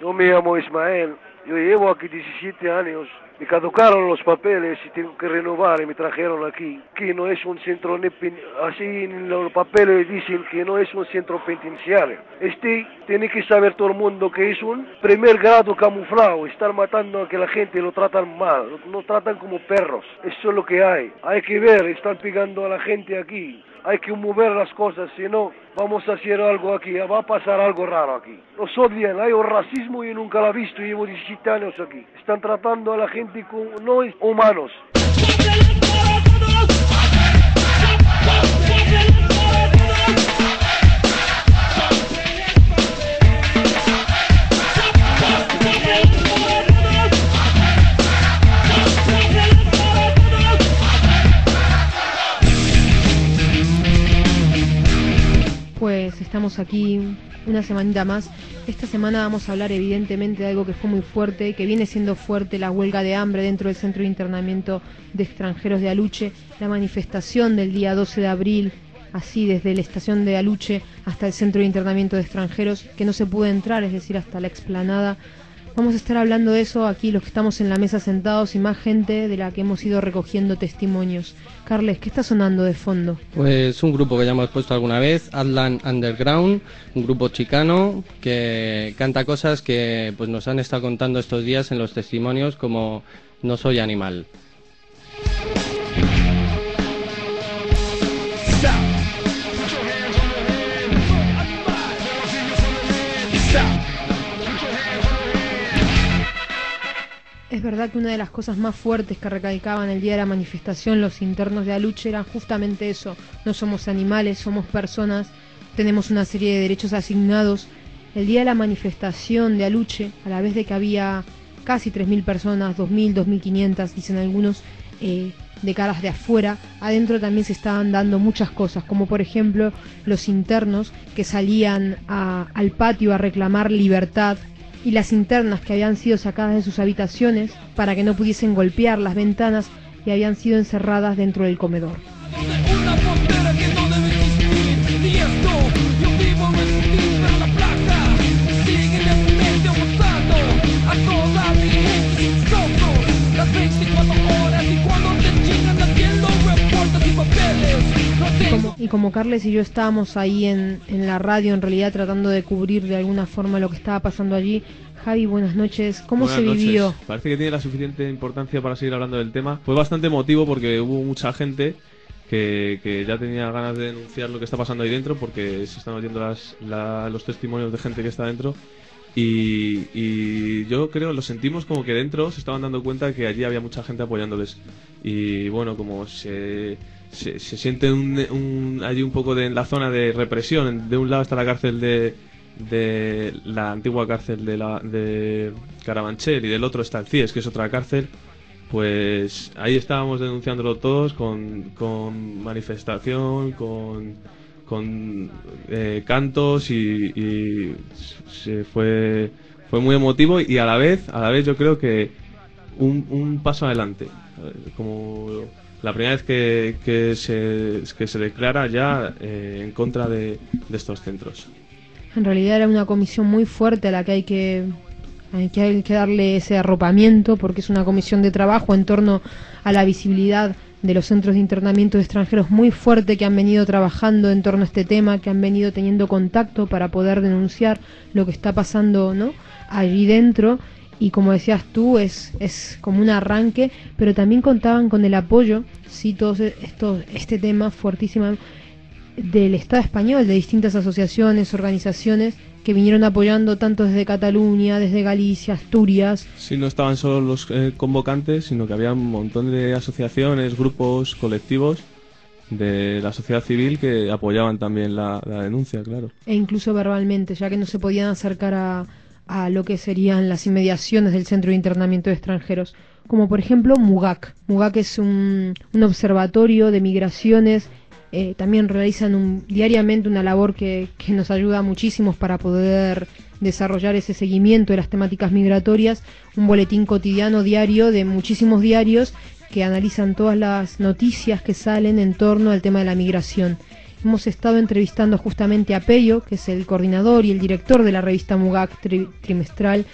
Yo me llamo Ismael, yo llevo aquí 17 años, me caducaron los papeles y tengo que renovar y me trajeron aquí, que no es un centro, así en los papeles dicen que no es un centro penitenciario. Tiene que saber todo el mundo que es un primer grado camuflado, están matando a que la gente lo tratan mal, lo tratan como perros, eso es lo que hay que ver, están pegando a la gente aquí. Hay que mover las cosas, si no, vamos a hacer algo aquí, va a pasar algo raro aquí. Nos odian, hay un racismo y nunca lo he visto, llevo 17 años aquí. Están tratando a la gente como no humanos. Pues estamos aquí una semanita más. Esta semana vamos a hablar evidentemente de algo que fue muy fuerte y que viene siendo fuerte, la huelga de hambre dentro del Centro de Internamiento de Extranjeros de Aluche, la manifestación del día 12 de abril, así desde la estación de Aluche hasta el Centro de Internamiento de Extranjeros, que no se pudo entrar, es decir, hasta la explanada. Vamos a estar hablando de eso aquí, los que estamos en la mesa sentados, y más gente de la que hemos ido recogiendo testimonios. Carles, ¿qué está sonando de fondo? Pues un grupo que ya hemos puesto alguna vez, Atlan Underground, un grupo chicano que canta cosas que pues nos han estado contando estos días en los testimonios, como No soy animal. Es verdad que una de las cosas más fuertes que recalcaban el día de la manifestación los internos de Aluche era justamente eso: no somos animales, somos personas, tenemos una serie de derechos asignados. El día de la manifestación de Aluche, a la vez de que había casi 3.000 personas, 2.000, 2.500, dicen algunos, de caras de afuera, adentro también se estaban dando muchas cosas, como por ejemplo los internos que salían al patio a reclamar libertad, y las internas que habían sido sacadas de sus habitaciones para que no pudiesen golpear las ventanas y habían sido encerradas dentro del comedor. Y como Carles y yo estábamos ahí en la radio, en realidad tratando de cubrir de alguna forma lo que estaba pasando allí. Javi, buenas noches. ¿Cómo se vivió? Parece que tiene la suficiente importancia para seguir hablando del tema. Fue bastante emotivo porque hubo mucha gente que ya tenía ganas de denunciar lo que está pasando ahí dentro, porque se están oyendo los testimonios de gente que está dentro. Y yo creo, lo sentimos como que dentro se estaban dando cuenta que allí había mucha gente apoyándoles. Y bueno, como se siente allí un poco en la zona de represión. De un lado está la cárcel de la antigua cárcel de Carabanchel, y del otro está el CIES, que es otra cárcel. Pues ahí estábamos denunciándolo todos con manifestación, con cantos, y fue muy emotivo, y a la vez yo creo que un paso adelante, como la primera vez que se declara ya en contra de estos centros. En realidad era una comisión muy fuerte a la que hay que darle ese arropamiento, porque es una comisión de trabajo en torno a la visibilidad de los centros de internamiento de extranjeros muy fuerte, que han venido trabajando en torno a este tema, que han venido teniendo contacto para poder denunciar lo que está pasando, ¿no?, allí dentro. Y como decías tú, es como un arranque, pero también contaban con el apoyo, sí, este tema fuertísimo del Estado español, de distintas asociaciones, organizaciones que vinieron apoyando tanto desde Cataluña, desde Galicia, Asturias. Sí, no estaban solo los convocantes, sino que había un montón de asociaciones, grupos, colectivos de la sociedad civil que apoyaban también la denuncia, claro. E incluso verbalmente, ya que no se podían acercar a lo que serían las inmediaciones del Centro de Internamiento de Extranjeros, como por ejemplo MUGAC. MUGAC es un observatorio de migraciones. También realizan diariamente una labor que nos ayuda muchísimo para poder desarrollar ese seguimiento de las temáticas migratorias, un boletín cotidiano diario de muchísimos diarios que analizan todas las noticias que salen en torno al tema de la migración. hemos estado entrevistando justamente a Pello, que es el coordinador y el director de la revista Mugak trimestral,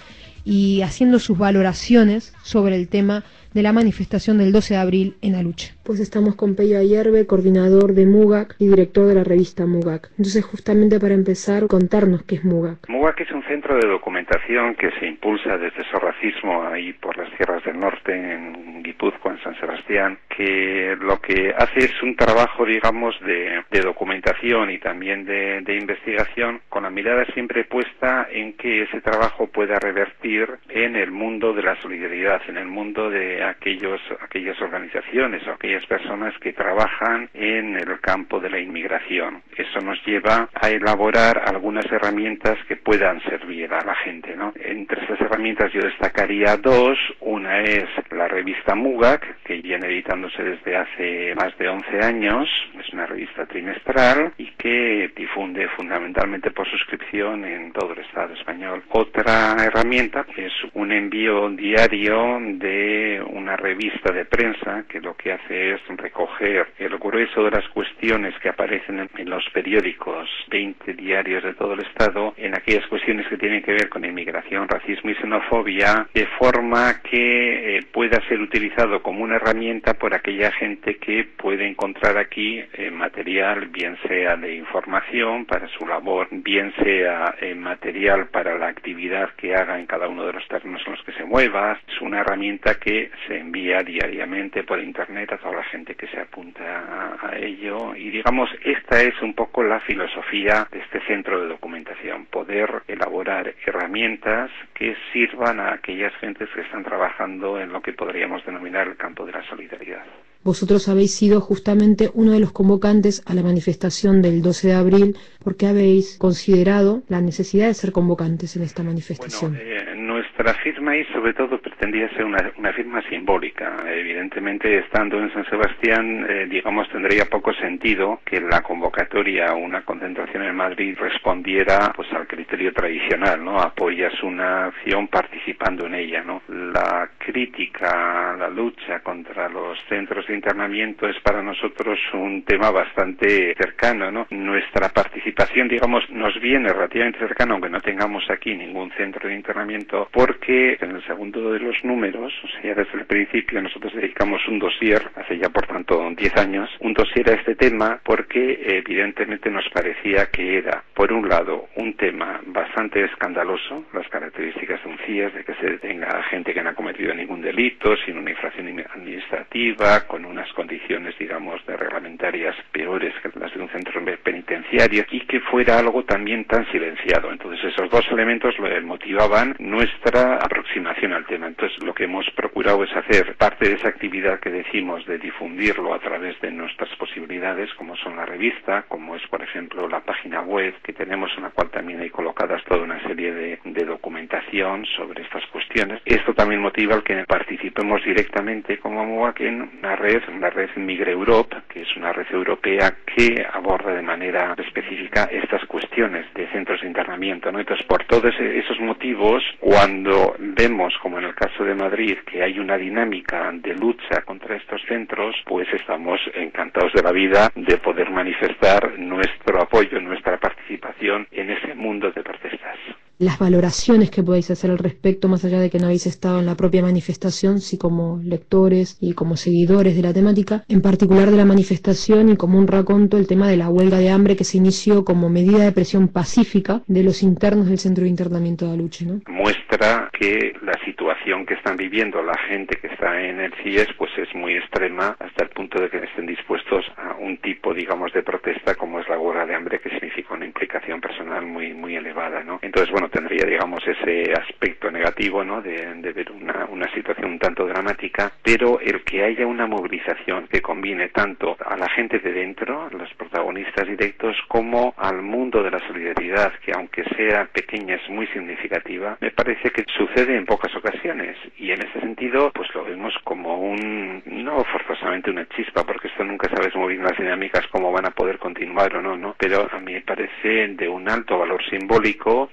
y haciendo sus valoraciones sobre el tema de la manifestación del 12 de abril en Aluche. Pues estamos con Pello Ayerbe, coordinador de Mugak y director de la revista Mugak. Entonces, justamente para empezar, contarnos qué es Mugak. Mugak es un centro de documentación que se impulsa desde Sorracismo, ahí por las tierras del norte, en Guipúzcoa, en San Sebastián, que lo que hace es un trabajo, digamos, de documentación y también de investigación, con la mirada siempre puesta en que ese trabajo pueda revertir en el mundo de la solidaridad, en el mundo de aquellas organizaciones o aquellas personas que trabajan en el campo de la inmigración. Eso nos lleva a elaborar algunas herramientas que puedan servir a la gente, ¿no? Entre estas herramientas yo destacaría dos. Una es la revista Mugak, que viene editándose desde hace más de 11 años. Es una revista trimestral y que difunde fundamentalmente por suscripción en todo el Estado español. Otra herramienta es un envío diario de una revista de prensa que lo que hace es recoger el grueso de las cuestiones que aparecen en los periódicos 20 diarios de todo el Estado, en aquellas cuestiones que tienen que ver con inmigración, racismo y xenofobia, de forma que pueda ser utilizado como una herramienta por aquella gente que puede encontrar aquí material, bien sea de información para su labor, bien sea material para la actividad que haga en cada uno de los terrenos en los que se mueva. Es una herramienta que se envía diariamente por internet a toda la gente que se apunta a ello, y digamos esta es un poco la filosofía de este centro de documentación: poder elaborar herramientas que sirvan a aquellas gentes que están trabajando en lo que podríamos denominar el campo de la solidaridad. Vosotros habéis sido justamente uno de los convocantes a la manifestación del 12 de abril. ¿Por qué habéis considerado la necesidad de ser convocantes en esta manifestación? Bueno, nuestra firma y sobre todo pretendía ser una firma simbólica. Evidentemente, estando en San Sebastián, digamos, tendría poco sentido que la convocatoria a una concentración en Madrid respondiera pues al criterio tradicional, ¿no? Apoyas una acción participando en ella, ¿no? La crítica, la lucha contra los centros de internamiento es para nosotros un tema bastante cercano, ¿no? Nuestra participación, digamos, nos viene relativamente cercana, aunque no tengamos aquí ningún centro de internamiento, porque en el segundo de los números, o sea, desde el principio nosotros dedicamos un dossier, hace ya por tanto 10 años, un dossier a este tema porque evidentemente nos parecía que era, por un lado, un tema bastante escandaloso, las características de un CIES, de que se detenga a gente que no ha cometido ningún delito, sin una infracción administrativa, con unas condiciones, digamos, de reglamentarias peores que las de un centro penitenciario, y que fuera algo también tan silenciado. Entonces esos dos elementos motivaban nuestra aproximación al tema. Entonces lo que hemos procurado es hacer parte de esa actividad que decimos de difundirlo a través de nuestras posibilidades, como son la revista, como es por ejemplo la página web que tenemos, en la cual también hay colocadas toda una serie de documentación sobre estas cuestiones. Esto también motiva el que participemos directamente como MUGAC en la red Migre Europe, que es una red europea que aborda de manera específica estas cuestiones de centros de internamiento, ¿no? Entonces, por todos esos motivos, cuando vemos, como en el caso de Madrid, que hay una dinámica de lucha contra estos centros, pues estamos encantados de la vida de poder manifestar nuestro apoyo, nuestra participación en ese mundo de protestas. Las valoraciones que podéis hacer al respecto, más allá de que no habéis estado en la propia manifestación, sí como lectores y como seguidores de la temática, en particular de la manifestación, y como un raconto el tema de la huelga de hambre que se inició como medida de presión pacífica de los internos del centro de internamiento de Aluche, ¿no? Muestra que la situación que están viviendo la gente que está en el CIES pues es muy extrema, hasta el punto de que estén dispuestos a un tipo, digamos, de protesta como es la huelga de hambre, que significa una implicación personal muy elevada, ¿no? Entonces, bueno, tendría, digamos, ese aspecto negativo, ¿no? De ver una situación un tanto dramática, pero el que haya una movilización que combine tanto a la gente de dentro, a los protagonistas directos, como al mundo de la solidaridad, que aunque sea pequeña es muy significativa, me parece que sucede en pocas ocasiones, y en ese sentido pues lo vemos como no forzosamente una chispa, porque esto nunca sabes muy bien las dinámicas cómo van a poder continuar o no, pero a mí me parece de un alto valor simbólico y que muestra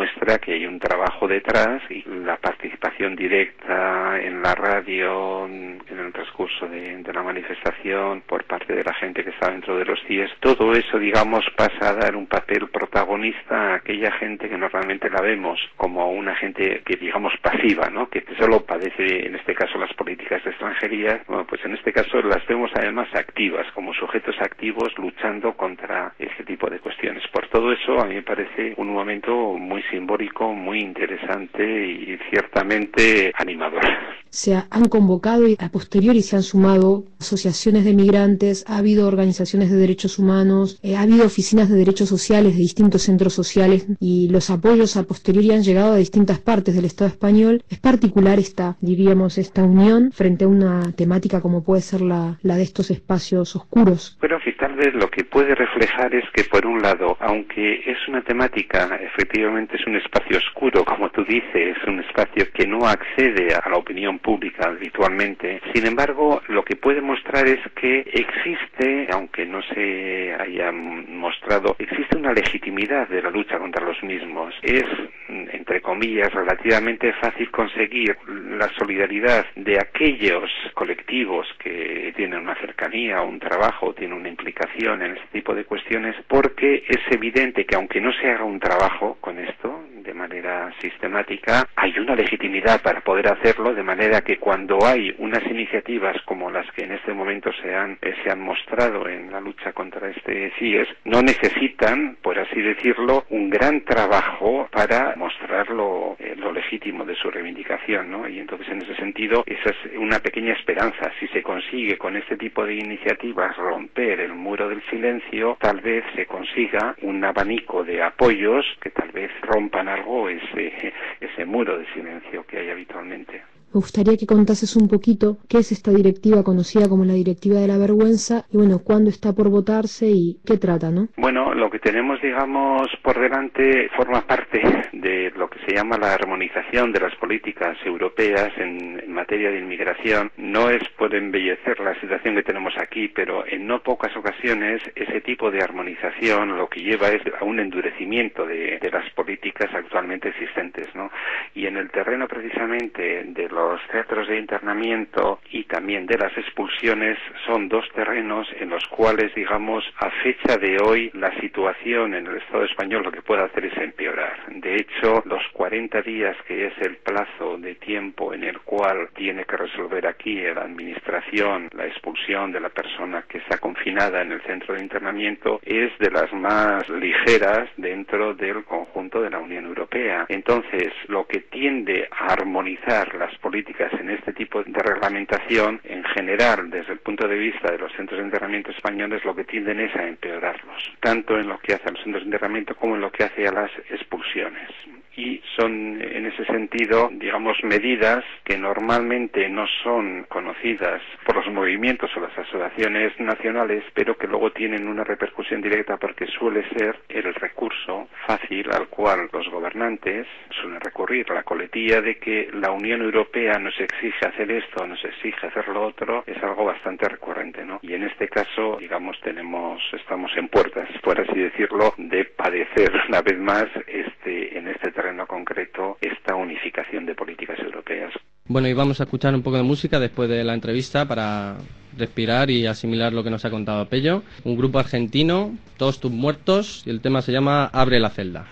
demuestra que hay un trabajo detrás y la participación directa en la radio, en el transcurso de la manifestación por parte de la gente que está dentro de los CIES, todo eso, digamos, pasa a dar un papel protagonista a aquella gente que normalmente la vemos como una gente que, digamos, pasiva, ¿no? Que solo padece, en este caso, las políticas de extranjería. Bueno, pues en este caso las vemos además activas, como sujetos activos luchando contra ese tipo de cuestiones. Por todo eso, a mí me parece un momento muy simbólico, muy interesante y ciertamente animador. Se han convocado y a posteriori se han sumado asociaciones de migrantes, ha habido organizaciones de derechos humanos, ha habido oficinas de derechos sociales de distintos centros sociales y los apoyos a posteriori han llegado a distintas partes del Estado español. Es particular esta unión frente a una temática como puede ser la de estos espacios oscuros. Pero que tal vez lo que puede reflejar es que, por un lado, aunque es una temática, efectivamente es un espacio oscuro, como tú dices, es un espacio que no accede a la opinión pública habitualmente. Sin embargo, lo que puede mostrar es que existe, aunque no se haya mostrado, existe una legitimidad de la lucha contra los mismos. Es, entre comillas, relativamente fácil conseguir la solidaridad de aquellos colectivos que tienen una cercanía, un trabajo, tienen una implicación en este tipo de cuestiones, porque es evidente que aunque no se haga un trabajo con esto de manera sistemática, hay una legitimidad para poder hacerlo, de manera que cuando hay unas iniciativas como las que en este momento se han mostrado en la lucha contra este CIES, no necesitan, por así decirlo, un gran trabajo para mostrar lo legítimo de su reivindicación, ¿no? Y entonces, en ese sentido, esa es una pequeña esperanza. Si se consigue con este tipo de iniciativas romper el muro del silencio, tal vez se consiga un abanico de apoyos que tal vez rompan algo ese muro de silencio que hay habitualmente. Me gustaría que contases un poquito qué es esta directiva conocida como la Directiva de la Vergüenza y, bueno, cuándo está por votarse y qué trata, ¿no? Bueno, lo que tenemos, digamos, por delante forma parte de lo que se llama la armonización de las políticas europeas en materia de inmigración. No es por embellecer la situación que tenemos aquí, pero en no pocas ocasiones ese tipo de armonización lo que lleva es a un endurecimiento de las políticas actualmente existentes, ¿no? Y en el terreno precisamente de los centros de internamiento y también de las expulsiones son dos terrenos en los cuales, digamos, a fecha de hoy la situación en el Estado español lo que puede hacer es empeorar. De hecho, los 40 días que es el plazo de tiempo en el cual tiene que resolver aquí la administración la expulsión de la persona que está confinada en el centro de internamiento es de las más ligeras dentro del conjunto de la Unión Europea. Entonces, lo que tiende a armonizar las políticas en este tipo de reglamentación, en general, desde el punto de vista de los centros de internamiento españoles, lo que tienden es a empeorarlos, tanto en lo que hace a los centros de internamiento como en lo que hace a las expulsiones. Y son, en ese sentido, digamos, medidas que normalmente no son conocidas por los movimientos o las asociaciones nacionales, pero que luego tienen una repercusión directa porque suele ser el recurso fácil al cual los gobernantes suelen recurrir. La coletilla de que la Unión Europea nos exige hacer esto, nos exige hacer lo otro, es algo bastante recurrente, ¿no? Y en este caso, digamos, estamos en puertas, por así decirlo, de padecer una vez más en este terreno concreto esta unificación de políticas europeas. Bueno, y vamos a escuchar un poco de música después de la entrevista para respirar y asimilar lo que nos ha contado Pello. Un grupo argentino, Todos tus muertos, y el tema se llama Abre la celda.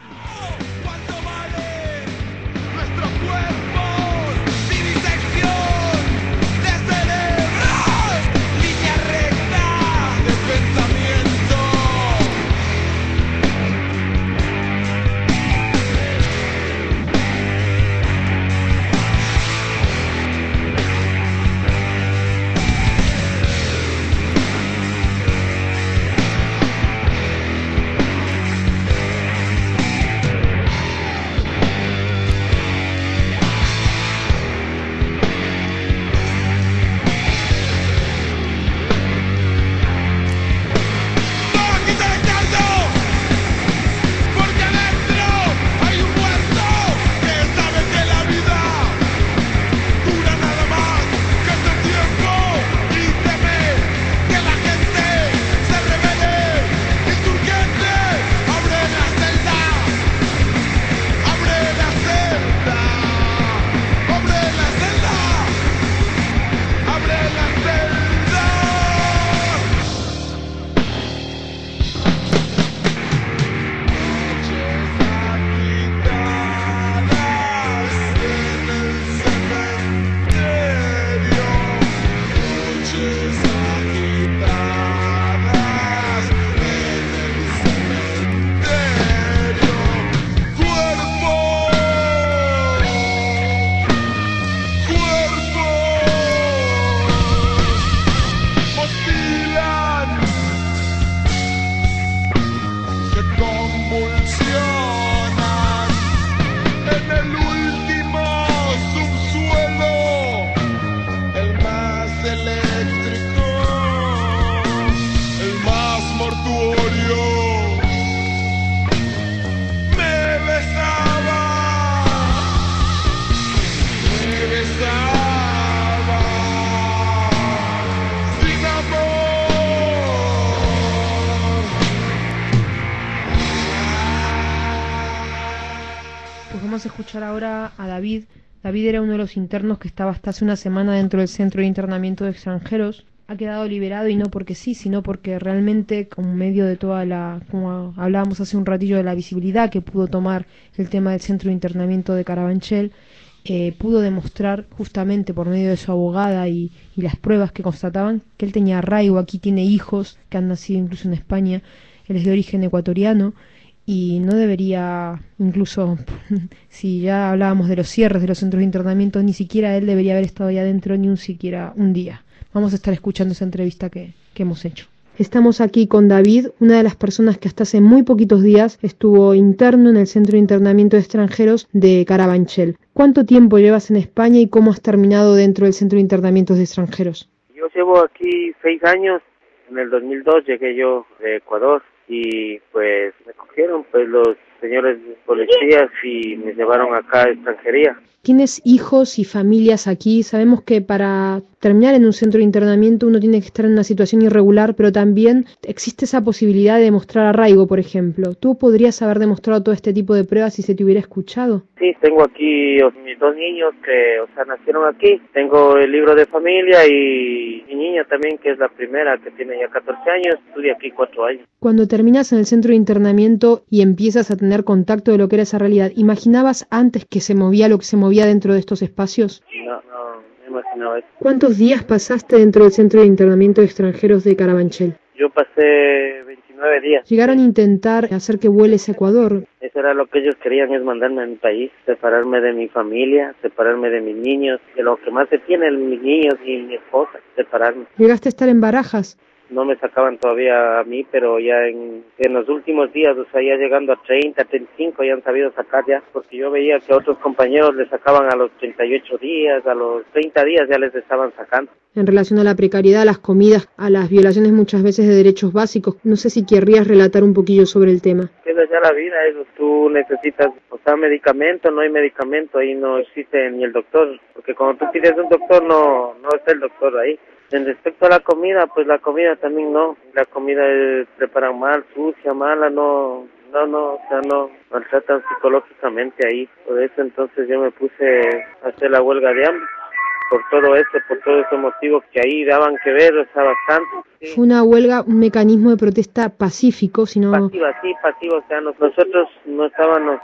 escuchar ahora a David. David era uno de los internos que estaba hasta hace una semana dentro del centro de internamiento de extranjeros. Ha quedado liberado y no porque sí, sino porque realmente, como medio de toda como hablábamos hace un ratillo, de la visibilidad que pudo tomar el tema del centro de internamiento de Carabanchel, pudo demostrar justamente por medio de su abogada y las pruebas que constataban que él tenía arraigo aquí, tiene hijos que han nacido incluso en España, él es de origen ecuatoriano y no debería, incluso si ya hablábamos de los cierres de los centros de internamiento, ni siquiera él debería haber estado ahí adentro ni siquiera un día. Vamos a estar escuchando esa entrevista que hemos hecho. Estamos aquí con David, una de las personas que hasta hace muy poquitos días estuvo interno en el Centro de Internamiento de Extranjeros de Carabanchel. ¿Cuánto tiempo llevas en España y cómo has terminado dentro del Centro de Internamiento de Extranjeros? Yo llevo aquí 6 años. En el 2002 llegué yo de Ecuador y pues me cogieron pues los señores policías y me llevaron acá a extranjería. Tienes hijos y familias aquí. Sabemos que para terminar en un centro de internamiento uno tiene que estar en una situación irregular, pero también existe esa posibilidad de demostrar arraigo, por ejemplo. ¿Tú podrías haber demostrado todo este tipo de pruebas si se te hubiera escuchado? Sí, tengo aquí mis 2 niños que, nacieron aquí. Tengo el libro de familia y mi niña también, que es la primera, que tiene ya 14 años, estudia aquí 4 años. Cuando terminas en el centro de internamiento y empiezas a tener contacto de lo que era esa realidad, ¿imaginabas antes que se movía lo que se movía dentro de estos espacios? No me imaginaba eso. ¿Cuántos días pasaste dentro del centro de internamiento de extranjeros de Carabanchel? Yo pasé 29 días. Llegaron a intentar hacer que vueles a Ecuador. Eso era lo que ellos querían, es mandarme a mi país, separarme de mi familia, separarme de mis niños, de lo que más se tiene, mis niños y mi esposa, separarme. ¿Llegaste a estar en Barajas? No me sacaban todavía a mí, pero ya en los últimos días, ya llegando a 30, 35, ya han sabido sacar ya, porque yo veía que a otros compañeros les sacaban a los 38 días, a los 30 días ya les estaban sacando. En relación a la precariedad, a las comidas, a las violaciones muchas veces de derechos básicos, no sé si querrías relatar un poquillo sobre el tema. Eso es ya la vida, eso tú necesitas, medicamento, no hay medicamento, ahí no existe ni el doctor, porque cuando tú pides un doctor no está el doctor ahí. En respecto a la comida, pues la comida también no. La comida preparan mal, sucia, mala, no, maltratan psicológicamente ahí. Por eso entonces yo me puse a hacer la huelga de hambre. Por todo ese motivo que ahí daban que ver, bastante. Sí. Fue una huelga, un mecanismo de protesta pacífico, sino... Pasivo, nosotros no estábamos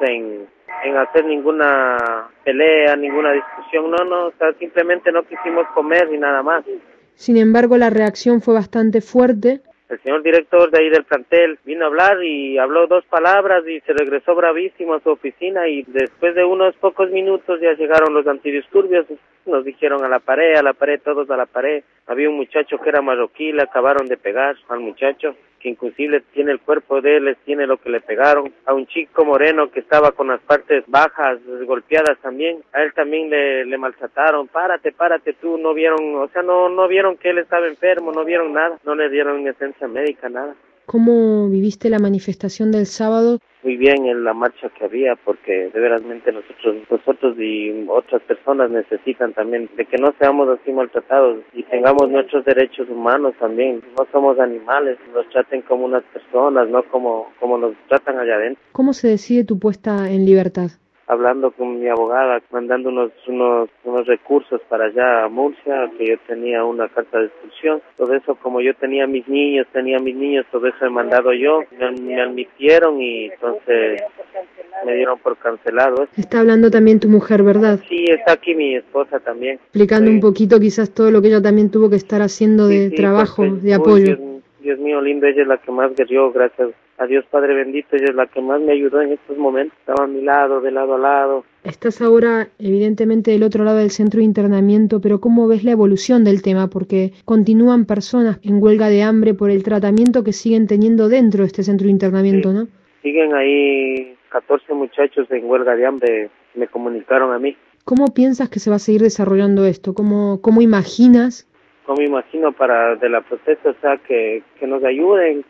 en hacer ninguna pelea, ninguna discusión, simplemente no quisimos comer ni nada más. Sin embargo, la reacción fue bastante fuerte. El señor director de ahí del plantel vino a hablar y habló 2 palabras y se regresó bravísimo a su oficina y después de unos pocos minutos ya llegaron los antidisturbios, nos dijeron a la pared, todos a la pared. Había un muchacho que era marroquí, le acabaron de pegar al muchacho, que inclusive tiene el cuerpo de él, tiene lo que le pegaron. A un chico moreno que estaba con las partes bajas, golpeadas también, a él también le maltrataron. Párate tú, no vieron, no vieron que él estaba enfermo, no vieron nada, no le dieron esencia médica, nada. ¿Cómo viviste la manifestación del sábado? Muy bien en la marcha que había, porque de veramente nosotros y otras personas necesitan también de que no seamos así maltratados y tengamos nuestros derechos humanos también. No somos animales, nos traten como unas personas, no como nos tratan allá adentro. ¿Cómo se decide tu puesta en libertad? Hablando con mi abogada, mandando unos recursos para allá a Murcia, que yo tenía una carta de expulsión. Todo eso, como yo tenía mis niños, todo eso he mandado yo. Me admitieron y entonces me dieron por cancelado. Está hablando también tu mujer, ¿verdad? Sí, está aquí mi esposa también. Explicando un poquito quizás todo lo que ella también tuvo que estar haciendo de trabajo, de apoyo. Dios mío lindo, ella es la que más guerrió, gracias a Dios Padre bendito, ella es la que más me ayudó en estos momentos, estaba a mi lado, de lado a lado. Estás ahora evidentemente del otro lado del centro de internamiento, pero ¿cómo ves la evolución del tema? Porque continúan personas en huelga de hambre por el tratamiento que siguen teniendo dentro de este centro de internamiento, sí. ¿no? Siguen ahí 14 muchachos en huelga de hambre, me comunicaron a mí. ¿Cómo piensas que se va a seguir desarrollando esto? ¿Cómo imaginas? Me imagino de la protesta, que nos ayuden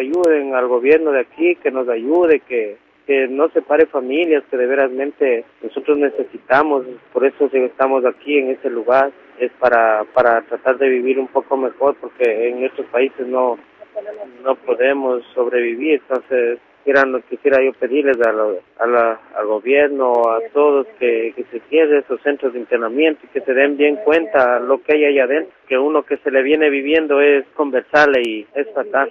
al gobierno de aquí, que nos ayude, que no separe familias, que de verasmente nosotros necesitamos, por eso estamos aquí en ese lugar, es para tratar de vivir un poco mejor, porque en nuestros países no podemos sobrevivir, entonces quisiera yo pedirles al gobierno, a todos, que se cierren esos centros de internamiento y que se den bien cuenta lo que hay allá adentro, que uno que se le viene viviendo es conversarle y es fatal.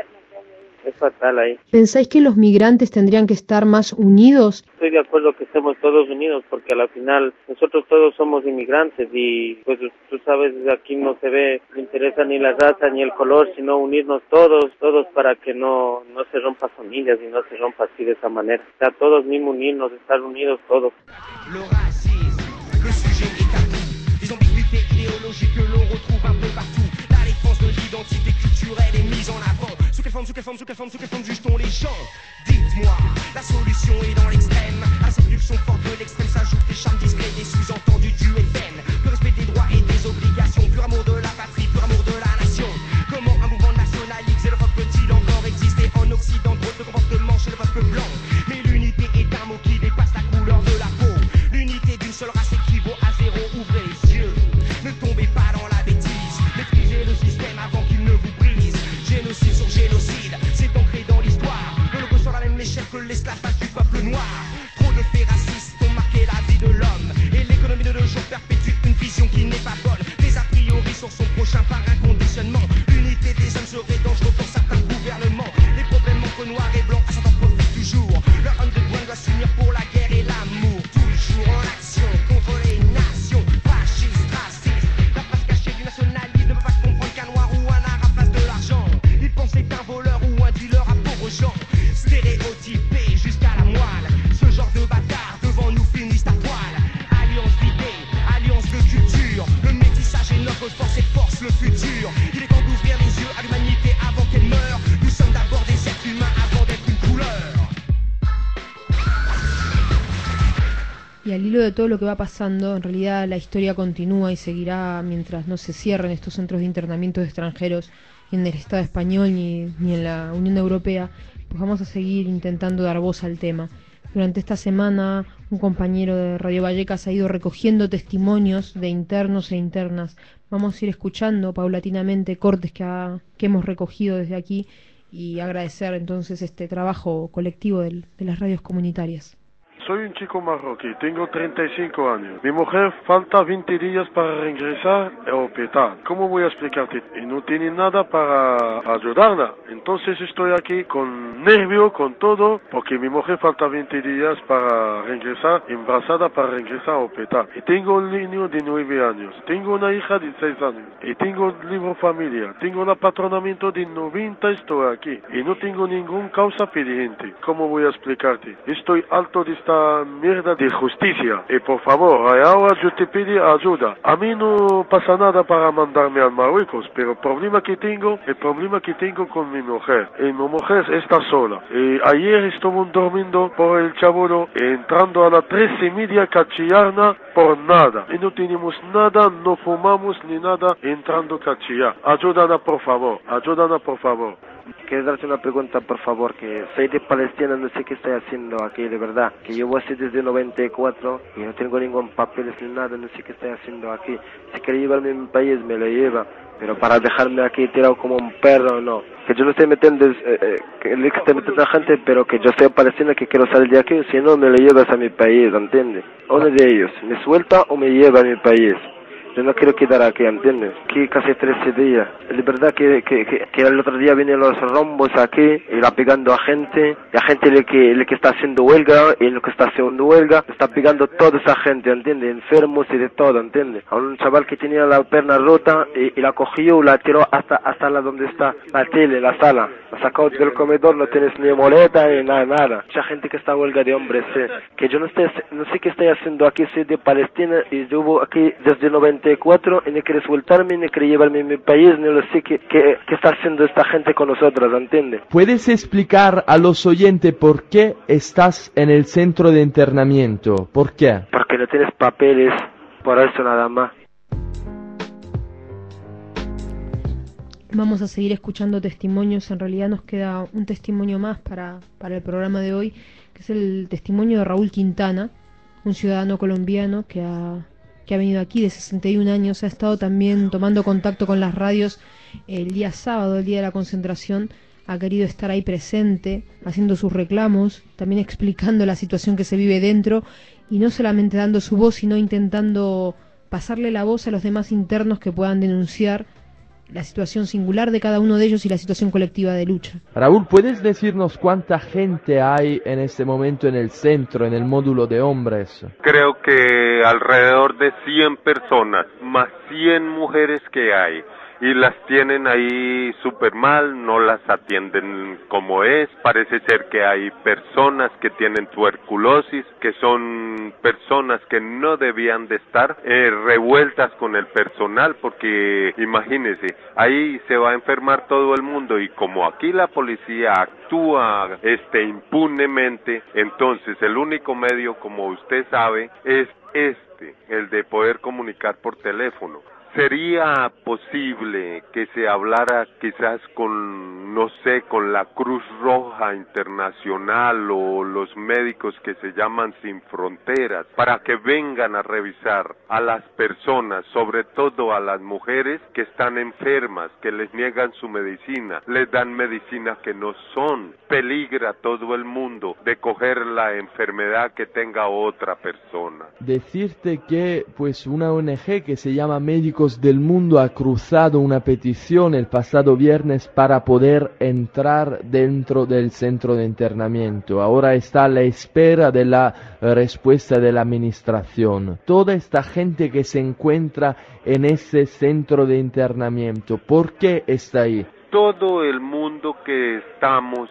Es fatal ahí. ¿Pensáis que los migrantes tendrían que estar más unidos? Estoy de acuerdo que estemos todos unidos, porque a la final nosotros todos somos inmigrantes y pues tú sabes, aquí no se interesa ni la raza ni el color, sino unirnos todos para que no se rompa familias y no se rompa así de esa manera. O sea, todos mismos unirnos, estar unidos todos. Le racisme, le sujet est tabou, des ambiguïtés idéologiques que l'on retrouve un peu partout. La défense de l'identité culturelle est mise en avant. Sous quelle forme juge-t-on les gens? Dites-moi, la solution est dans l'extrême. À la séduction forte de l'extrême s'ajoutent des charmes discrets, des sous-entendus du FN. Le respect des droits et des obligations, pur amour de la patrie, pur amour de la nation. Comment un mouvement nationaliste xénophobe peut-il encore exister en Occident? Drôle de comportement chez le peuple blanc. Mais l'unité est un mot qui dépasse la couleur de la peau. L'unité d'une seule race équivaut à zéro, ouvrez les yeux. Ne tombez pas dans la bêtise, maîtrisez le système avant qu'il ne vous brise. Génocide sur génocide, c'est ancré dans l'histoire. Le logo sur la même échelle que l'esclavage du peuple noir. Trop de faits racistes ont marqué la vie de l'homme. Et l'économie de nos jours perpétue une vision qui n'est pas bonne. Des a priori sur son prochain par un conditionnement. L'unité des hommes serait dangereux pour certains gouvernements. Les problèmes entre noir et blanc, à certains profitent toujours. Leur underground doit s'unir pour la guerre et l'amour. Toujours en action contre les nations fascistes, racistes. La face cachée du nationalisme ne peut pas comprendre qu'un noir ou un arabe fasse de l'argent. Ils pensent qu'un voleur ou un dealer à pauvres gens. Stéréotypé jusqu'à la moelle. Ce genre de bâtard devant nous finissent à poil. Alliance d'idées, alliance de culture. Le métissage est notre force et force le futur. Il est temps d'ouvrir les yeux à l'humanité avant qu'elle meure. Nous sommes d'abord des êtres humains avant d'être une couleur. Y al hilo de todo lo que va pasando, en realidad la historia continúa y seguirá mientras no se cierren estos centros de internamiento de extranjeros ni en el Estado español ni en la Unión Europea. Pues vamos a seguir intentando dar voz al tema. Durante esta semana, un compañero de Radio Vallecas ha ido recogiendo testimonios de internos e internas. Vamos a ir escuchando paulatinamente cortes que hemos recogido desde aquí y agradecer entonces este trabajo colectivo de las radios comunitarias. Soy un chico marroquí, tengo 35 años. Mi mujer falta 20 días para regresar al hospital. ¿Cómo voy a explicarte? Y no tiene nada para ayudarla. Entonces estoy aquí con nervio, con todo, porque mi mujer falta 20 días para regresar, embarazada para regresar al hospital. Y tengo un niño de 9 años, tengo una hija de 6 años, y tengo libro familia, tengo un apatronamiento de 90, estoy aquí. Y no tengo ninguna causa pendiente. ¿Cómo voy a explicarte? Estoy alto de esta mierda de justicia. Y por favor, ahora yo te pido ayuda. A mí no pasa nada para mandarme a Marruecos, pero el problema que tengo con mi mujer. Y mi mujer está sola. Y ayer estuvimos durmiendo por el chabulo, entrando a las 3:30 cachillarna por nada. Y no tenemos nada, no fumamos ni nada, entrando cachillar. Ayúdala por favor. Quiero darte una pregunta, por favor, que soy de Palestina, no sé qué estoy haciendo aquí, de verdad. Que llevo así desde 94 y no tengo ningún papel ni nada, no sé qué estoy haciendo aquí. Si quiere llevarme a mi país, me lo lleva. Pero para dejarme aquí tirado como un perro, no. Que yo no estoy metiendo, que le estoy metiendo a gente, pero que yo soy palestina, que quiero salir de aquí, si no me lo llevas a mi país, ¿entiendes? Uno de ellos, me suelta o me lleva a mi país. Yo no quiero quedar aquí, ¿entiendes? Aquí casi 13 días. De verdad que el otro día vienen los rombos aquí y la pegando a gente. Y a gente le que está haciendo huelga, y lo que está haciendo huelga está pegando toda esa gente, ¿entiendes? Enfermos y de todo, ¿entiendes? A un chaval que tenía la pierna rota y la cogió, la tiró hasta la donde está la tele, la sala. La sacó del comedor, no tienes ni moleta ni nada. Mucha gente que está en huelga de hombres, que yo no sé qué estoy haciendo aquí, soy de Palestina y llevo aquí desde 94 y no quiere soltarme, no quiere llevarme a mi país, no lo sé qué está haciendo esta gente con nosotros, ¿entiendes? ¿Puedes explicar a los oyentes por qué estás en el centro de internamiento? ¿Por qué? Porque no tienes papeles, por eso nada más. Vamos a seguir escuchando testimonios. En realidad nos queda un testimonio más para el programa de hoy, que es el testimonio de Raúl Quintana, un ciudadano colombiano que ha venido aquí de 61 años, ha estado también tomando contacto con las radios el día sábado, el día de la concentración, ha querido estar ahí presente, haciendo sus reclamos, también explicando la situación que se vive dentro, y no solamente dando su voz, sino intentando pasarle la voz a los demás internos que puedan denunciar la situación singular de cada uno de ellos y la situación colectiva de lucha. Raúl, ¿puedes decirnos cuánta gente hay en este momento en el centro, en el módulo de hombres? Creo que alrededor de 100 personas, más 100 mujeres que hay. Y las tienen ahí súper mal, no las atienden como es. Parece ser que hay personas que tienen tuberculosis, que son personas que no debían de estar revueltas con el personal, porque imagínense, ahí se va a enfermar todo el mundo, y como aquí la policía actúa impunemente, entonces el único medio, como usted sabe, es el de poder comunicar por teléfono. ¿Sería posible que se hablara quizás con, no sé, con la Cruz Roja Internacional o los médicos que se llaman Sin Fronteras, para que vengan a revisar a las personas, sobre todo a las mujeres que están enfermas, que les niegan su medicina, les dan medicinas que no son? Peligra todo el mundo de coger la enfermedad que tenga otra persona. Decirte que pues una ONG que se llama Médicos del Mundo ha cruzado una petición el pasado viernes para poder entrar dentro del centro de internamiento. Ahora está a la espera de la respuesta de la administración. Toda esta gente que se encuentra en ese centro de internamiento, ¿por qué está ahí? Todo el mundo que estamos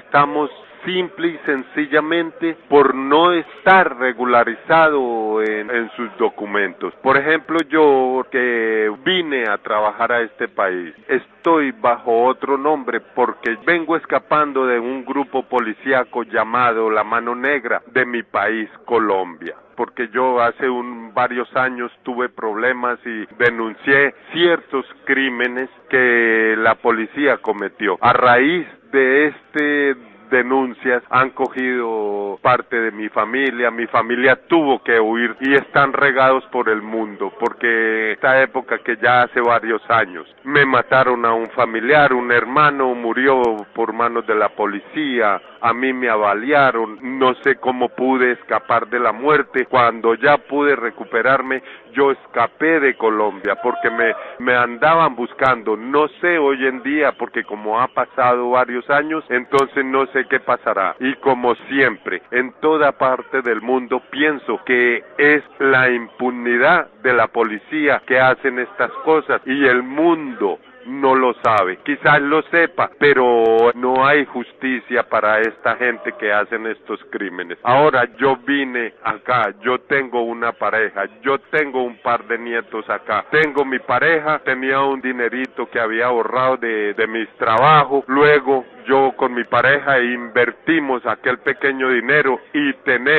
simple y sencillamente por no estar regularizado en sus documentos. Por ejemplo, yo que vine a trabajar a este país, estoy bajo otro nombre porque vengo escapando de un grupo policíaco llamado La Mano Negra de mi país, Colombia. Porque yo hace varios años tuve problemas y denuncié ciertos crímenes que la policía cometió. A raíz de denuncias han cogido parte de mi familia tuvo que huir y están regados por el mundo, porque esta época que ya hace varios años me mataron a un familiar, un hermano murió por manos de la policía, a mí me avaliaron, no sé cómo pude escapar de la muerte. Cuando ya pude recuperarme, yo escapé de Colombia porque me andaban buscando, no sé hoy en día, porque como ha pasado varios años, entonces no sé qué pasará. Y como siempre, en toda parte del mundo, pienso que es la impunidad de la policía que hacen estas cosas y el mundo no lo sabe, quizás lo sepa, pero no hay justicia para esta gente que hacen estos crímenes. Ahora yo vine acá, yo tengo una pareja, yo tengo un par de nietos acá, tengo mi pareja, tenía un dinerito que había ahorrado de mis trabajos, luego yo con mi pareja invertimos aquel pequeño dinero y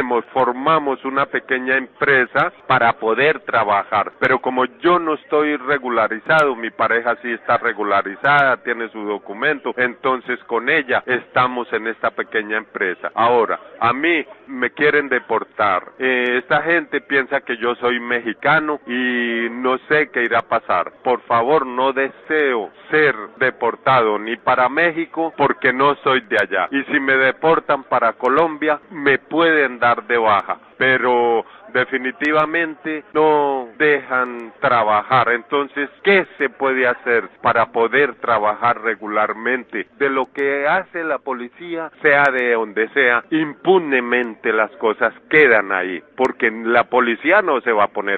formamos una pequeña empresa para poder trabajar, pero como yo no estoy regularizado, mi pareja sí está regularizada, tiene su documento, entonces con ella estamos en esta pequeña empresa. Ahora, a mí me quieren deportar, esta gente piensa que yo soy mexicano y no sé qué irá a pasar. Por favor, no deseo ser deportado ni para México porque no soy de allá, y si me deportan para Colombia me pueden dar de baja, pero definitivamente no dejan trabajar. Entonces, ¿qué se puede hacer para poder trabajar regularmente? De lo que hace la policía, sea de donde sea, impunemente las cosas quedan ahí, porque la policía no se va a poner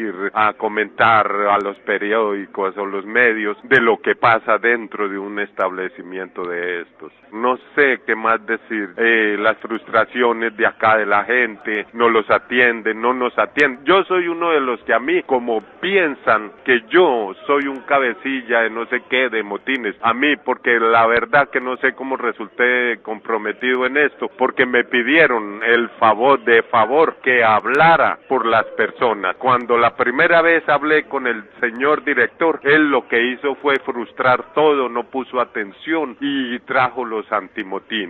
a comentar a los periódicos o los medios de lo que pasa dentro de un establecimiento de estos. No sé qué más decir, las frustraciones de acá de la gente, no los atienden, no nos atienden. Yo soy uno de los que a mí, como piensan que yo soy un cabecilla de no sé qué, de motines, a mí, porque la verdad que no sé cómo resulté comprometido en esto, porque me pidieron el favor que hablara por las personas. Cuando la primera vez hablé con el señor director, él lo que hizo fue frustrar todo, no puso atención y trajo los antimotines.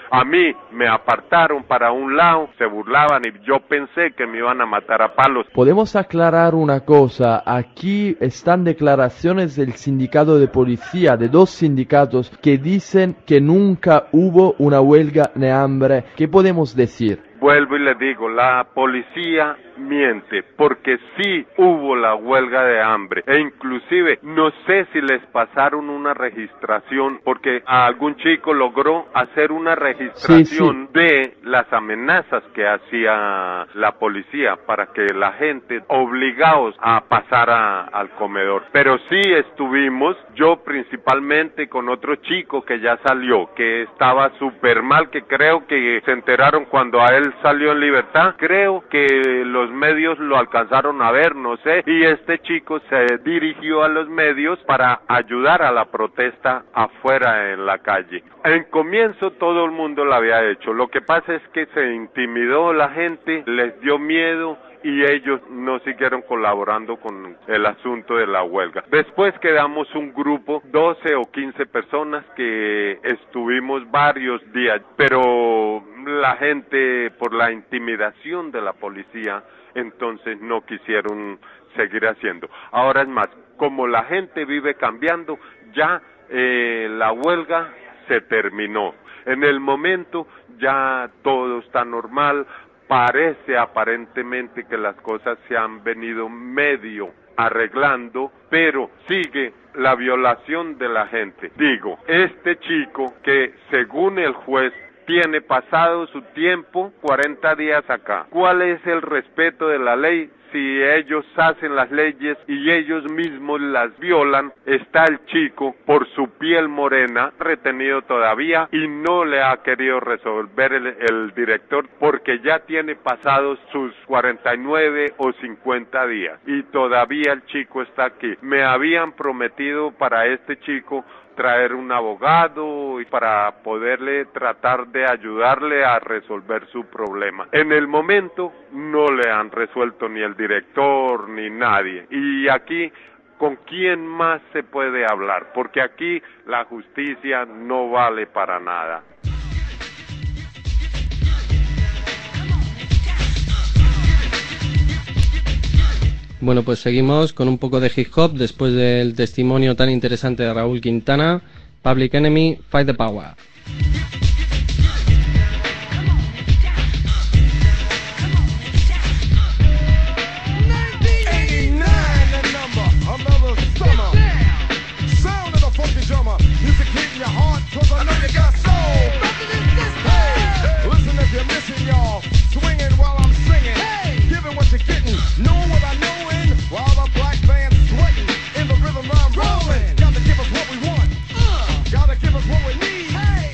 A mí me apartaron para un lado, se burlaban y yo pensé que me iban a matar a palos. Podemos aclarar una cosa, aquí están declaraciones del sindicato de policía, de dos sindicatos, que dicen que nunca hubo una huelga de hambre. ¿Qué podemos decir? Vuelvo y le digo, la policía miente, porque sí hubo la huelga de hambre, e inclusive no sé si les pasaron una registración, porque algún chico logró hacer una registración de las amenazas que hacía la policía para que la gente obligados a pasar al comedor. Pero sí estuvimos, yo principalmente con otro chico que ya salió, que estaba súper mal, que creo que se enteraron cuando a él salió en libertad, creo que los medios lo alcanzaron a ver, no sé, y este chico se dirigió a los medios para ayudar a la protesta afuera en la calle. En comienzo todo el mundo lo había hecho, lo que pasa es que se intimidó la gente, les dio miedo, y ellos no siguieron colaborando con el asunto de la huelga. Después quedamos un grupo, 12 o 15 personas que estuvimos varios días, pero la gente, por la intimidación de la policía, entonces no quisieron seguir haciendo. Ahora es más, como la gente vive cambiando, ya la huelga se terminó. En el momento ya todo está normal. Parece aparentemente que las cosas se han venido medio arreglando, pero sigue la violación de la gente. Digo, este chico que según el juez tiene pasado su tiempo, 40 días acá. ¿Cuál es el respeto de la ley? Si ellos hacen las leyes y ellos mismos las violan, está el chico por su piel morena retenido todavía y no le ha querido resolver el director porque ya tiene pasados sus 49 o 50 días y todavía el chico está aquí. Me habían prometido para este chico traer un abogado y para poderle tratar de ayudarle a resolver su problema. En el momento no le han resuelto ni el director ni nadie. Y aquí, ¿con quién más se puede hablar? Porque aquí la justicia no vale para nada. Bueno, pues seguimos con un poco de hip hop después del testimonio tan interesante de Raúl Quintana. Public Enemy, Fight the Power. Gotta give us what we need.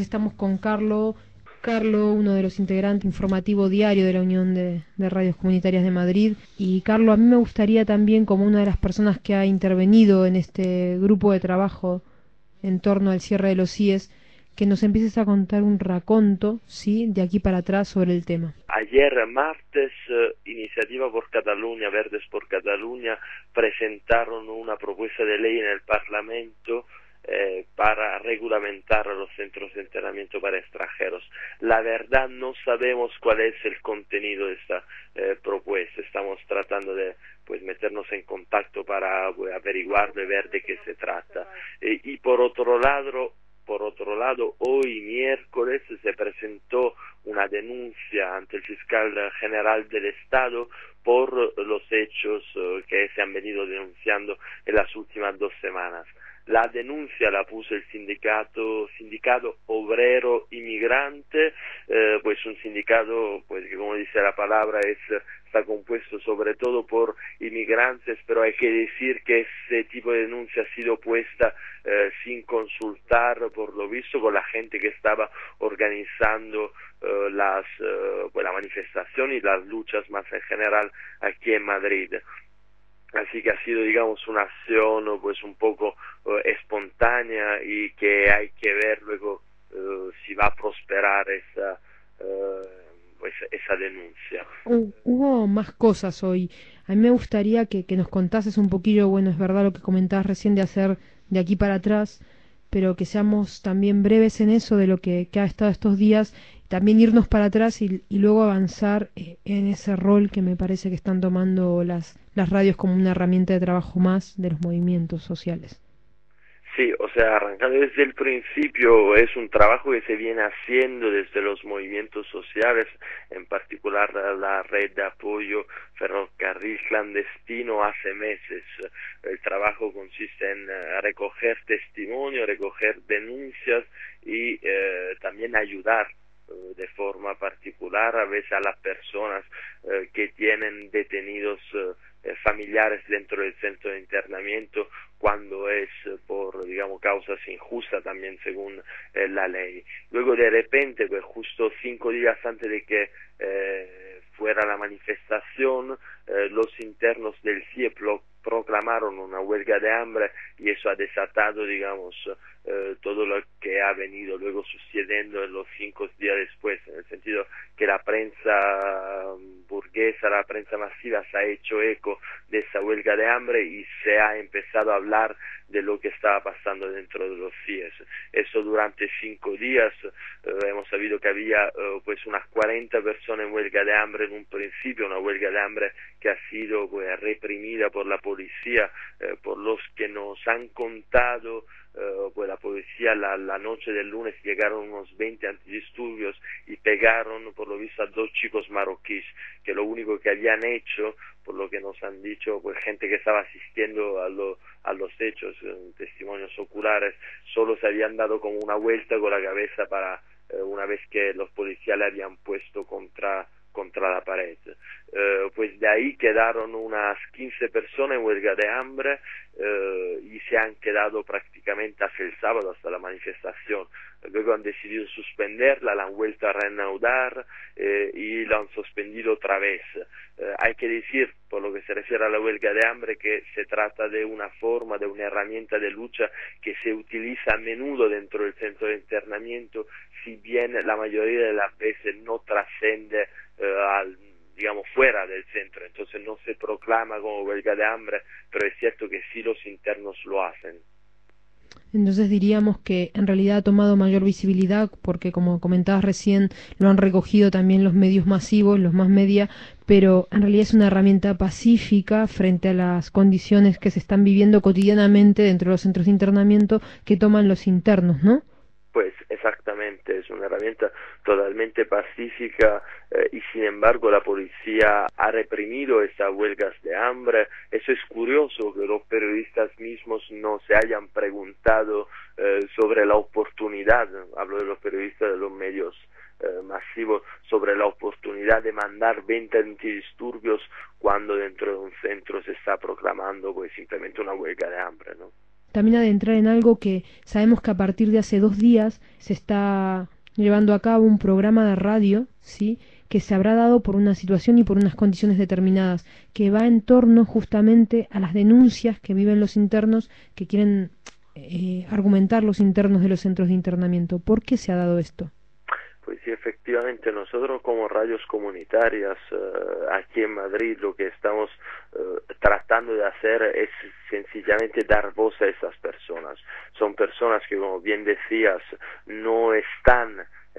estamos con Carlo, uno de los integrantes informativo diario de la Unión de Radios Comunitarias de Madrid. Y Carlo, a mí me gustaría también, como una de las personas que ha intervenido en este grupo de trabajo en torno al cierre de los CIES, que nos empieces a contar un raconto, ¿sí?, de aquí para atrás sobre el tema. Ayer martes, Iniciativa por Cataluña, Verdes por Cataluña, presentaron una propuesta de ley en el Parlamento para regulamentar los centros de internamiento para extranjeros. La verdad no sabemos cuál es el contenido de esta propuesta. Estamos tratando de meternos en contacto para averiguar, de ver de qué se trata. Y por otro lado, hoy miércoles se presentó una denuncia ante el fiscal general del Estado por los hechos que se han venido denunciando en las últimas 2 semanas. La denuncia la puso el sindicato obrero inmigrante, un sindicato que, como dice la palabra, está compuesto sobre todo por inmigrantes, pero hay que decir que ese tipo de denuncia ha sido puesta sin consultar, por lo visto, con la gente que estaba organizando la manifestación y las luchas más en general aquí en Madrid. Así que ha sido, digamos, una acción un poco espontánea, y que hay que ver luego si va a prosperar esa denuncia. Hubo más cosas hoy. A mí me gustaría que nos contases un poquillo, bueno, es verdad lo que comentabas recién de hacer de aquí para atrás, pero que seamos también breves en eso de lo que ha estado estos días, también irnos para atrás y luego avanzar en ese rol que me parece que están tomando las radios como una herramienta de trabajo más de los movimientos sociales. Sí, o sea, arrancando desde el principio, es un trabajo que se viene haciendo desde los movimientos sociales, en particular la red de apoyo Ferrocarril Clandestino hace meses. El trabajo consiste en recoger testimonios, recoger denuncias y también ayudar de forma particular a veces a las personas que tienen detenidos familiares dentro del centro de internamiento, cuando es por, digamos, causas injustas también según la ley. Luego de repente, justo 5 días antes de que fuera la manifestación, los internos del CIE proclamaron una huelga de hambre, y eso ha desatado, digamos, todo lo que ha venido luego sucediendo en los 5 días después, en el sentido que la prensa burguesa, la prensa masiva se ha hecho eco de esa huelga de hambre y se ha empezado a hablar de lo que estaba pasando dentro de los CIES. Eso durante 5 días. Hemos sabido que había unas 40 personas en huelga de hambre en un principio, una huelga de hambre que ha sido reprimida por la policía, por los que nos han contado. La policía la noche del lunes llegaron unos 20 antidisturbios y pegaron, por lo visto, a 2 chicos marroquíes, que lo único que habían hecho, por lo que nos han dicho gente que estaba asistiendo a los hechos, testimonios oculares, solo se habían dado como una vuelta con la cabeza para una vez que los policías le habían puesto contra la pared. De ahí quedaron unas 15 personas en huelga de hambre y se han quedado prácticamente hasta el sábado, hasta la manifestación. Luego han decidido suspenderla, la han vuelto a reanudar y la han suspendido otra vez. Hay que decir, por lo que se refiere a la huelga de hambre, que se trata de una forma, de una herramienta de lucha que se utiliza a menudo dentro del centro de internamiento, si bien la mayoría de las veces no trasciende fuera del centro, entonces no se proclama como huelga de hambre, pero es cierto que sí los internos lo hacen. Entonces diríamos que en realidad ha tomado mayor visibilidad porque, como comentabas recién, lo han recogido también los medios masivos, los más media, pero en realidad es una herramienta pacífica frente a las condiciones que se están viviendo cotidianamente dentro de los centros de internamiento que toman los internos, ¿no? Pues exactamente, es una herramienta totalmente pacífica y sin embargo la policía ha reprimido esas huelgas de hambre. Eso es curioso, que los periodistas mismos no se hayan preguntado sobre la oportunidad, hablo de los periodistas de los medios masivos, sobre la oportunidad de mandar 20 antidisturbios cuando dentro de un centro se está proclamando simplemente una huelga de hambre, ¿no? también adentrar en algo que sabemos que a partir de hace 2 días se está llevando a cabo un programa de radio, ¿sí?, que se habrá dado por una situación y por unas condiciones determinadas, que va en torno justamente a las denuncias que viven los internos, que quieren argumentar los internos de los centros de internamiento. ¿Por qué se ha dado esto? Pues sí, efectivamente, nosotros como radios comunitarias aquí en Madrid lo que estamos tratando de hacer es sencillamente dar voz a esas personas. Son personas que, como bien decías, no están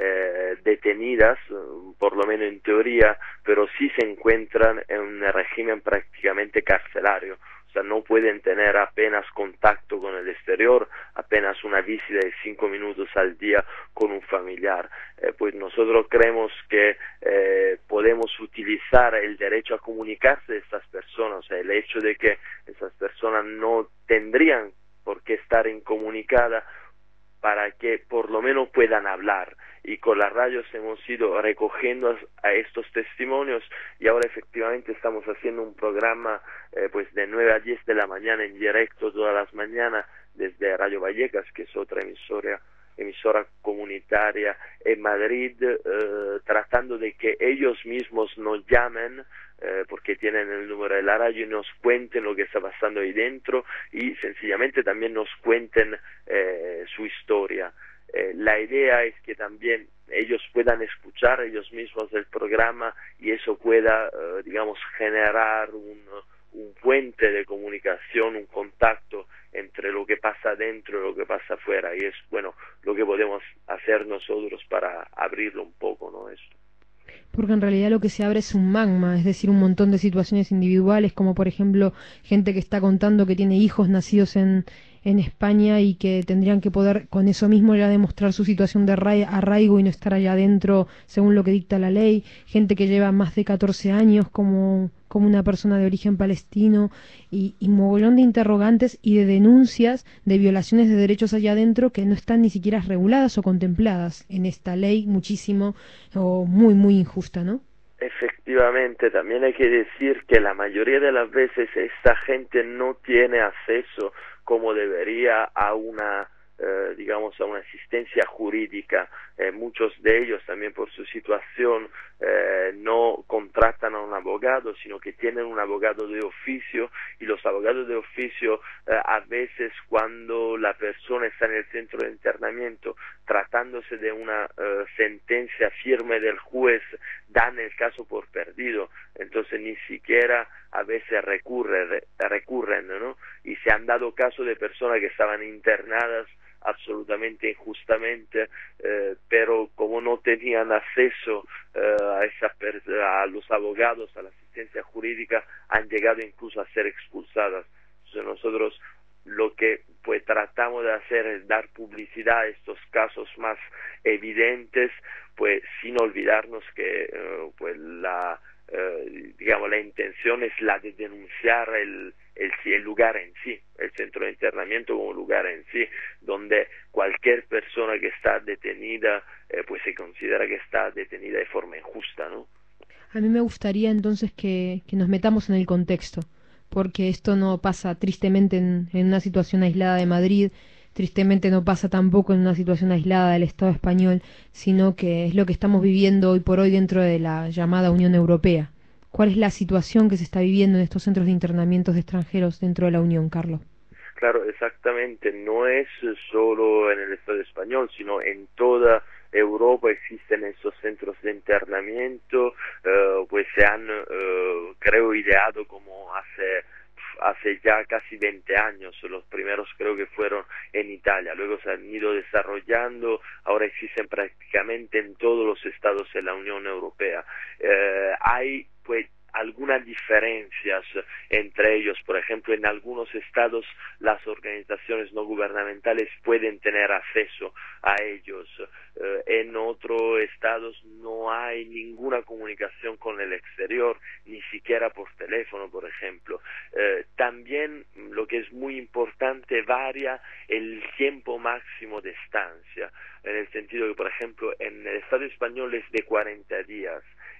detenidas, por lo menos en teoría, pero sí se encuentran en un régimen prácticamente carcelario. O sea, no pueden tener apenas contacto con el exterior, apenas una visita de 5 minutos al día con un familiar. Pues nosotros creemos que podemos utilizar el derecho a comunicarse de estas personas, o sea, el hecho de que esas personas no tendrían por qué estar incomunicadas para que por lo menos puedan hablar. Y con las radios hemos ido recogiendo a estos testimonios y ahora efectivamente estamos haciendo un programa pues de 9 a 10 de la mañana en directo todas las mañanas desde Radio Vallecas, que es otra emisora comunitaria en Madrid, tratando de que ellos mismos nos llamen porque tienen el número de la radio y nos cuenten lo que está pasando ahí dentro y sencillamente también nos cuenten su historia. La idea es que también ellos puedan escuchar ellos mismos el programa y eso pueda, digamos, generar un puente de comunicación, un contacto entre lo que pasa dentro y lo que pasa afuera, y es, bueno, lo que podemos hacer nosotros para abrirlo un poco, ¿no? Esto. Porque en realidad lo que se abre es un magma, es decir, un montón de situaciones individuales, como por ejemplo gente que está contando que tiene hijos nacidos en España y que tendrían que poder con eso mismo ya demostrar su situación de arraigo y no estar allá adentro según lo que dicta la ley, gente que lleva más de 14 años como una persona de origen palestino y mogollón de interrogantes y de denuncias de violaciones de derechos allá adentro que no están ni siquiera reguladas o contempladas en esta ley muchísimo o muy muy injusta, ¿no? Efectivamente, también hay que decir que la mayoría de las veces esta gente no tiene acceso como debería a una digamos a una asistencia jurídica. Muchos de ellos también por su situación no contratan a un abogado, sino que tienen un abogado de oficio, y los abogados de oficio a veces cuando la persona está en el centro de internamiento tratándose de una sentencia firme del juez, dan el caso por perdido, entonces ni siquiera a veces recurren, ¿no? Y se han dado casos de personas que estaban internadas absolutamente injustamente, pero como no tenían acceso a los abogados, a la asistencia jurídica, han llegado incluso a ser expulsadas. Entonces nosotros lo que pues tratamos de hacer es dar publicidad a estos casos más evidentes, pues sin olvidarnos que pues la intención es la de denunciar el lugar en sí, el centro de internamiento como lugar en sí, donde cualquier persona que está detenida pues se considera que está detenida de forma injusta, ¿no? A mí me gustaría entonces que nos metamos en el contexto, porque esto no pasa tristemente en una situación aislada de Madrid, tristemente no pasa tampoco en una situación aislada del Estado español, sino que es lo que estamos viviendo hoy por hoy dentro de la llamada Unión Europea. ¿Cuál es la situación que se está viviendo en estos centros de internamientos de extranjeros dentro de la Unión, Carlos? Claro, exactamente. No es solo en el Estado español, sino en toda Europa existen estos centros de internamiento, pues se han, creo, ideado como hace ya casi 20 años. Los primeros creo que fueron en Italia, luego se han ido desarrollando, ahora existen prácticamente en todos los estados de la Unión Europea. Hay pues algunas diferencias entre ellos. Por ejemplo, en algunos estados las organizaciones no gubernamentales pueden tener acceso a ellos. En otros estados no hay ninguna comunicación con el exterior, ni siquiera por teléfono, por ejemplo. También, lo que es muy importante, varía el tiempo máximo de estancia, en el sentido que, por ejemplo, en el Estado español es de 40 días,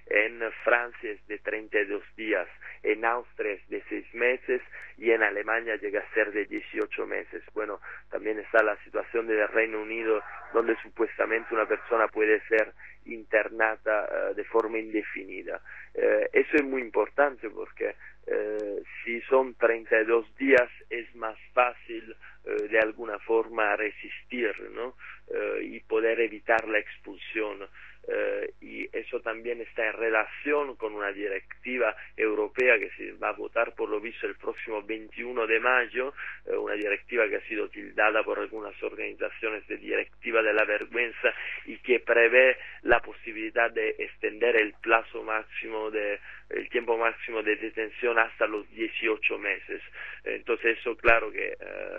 en Francia es de 32 días, en Austria es de 6 meses y en Alemania llega a ser de 18 meses. Bueno, también está la situación del Reino Unido, donde supuestamente una persona puede ser internada de forma indefinida. Eso es muy importante porque si son 32 días es más fácil de alguna forma resistir, ¿no? Y poder evitar la expulsión. Y eso también está en relación con una directiva europea que se va a votar por lo visto el próximo 21 de mayo, una directiva que ha sido tildada por algunas organizaciones de directiva de la vergüenza y que prevé la posibilidad de extender el plazo máximo el tiempo máximo de detención hasta los 18 meses. Entonces eso claro que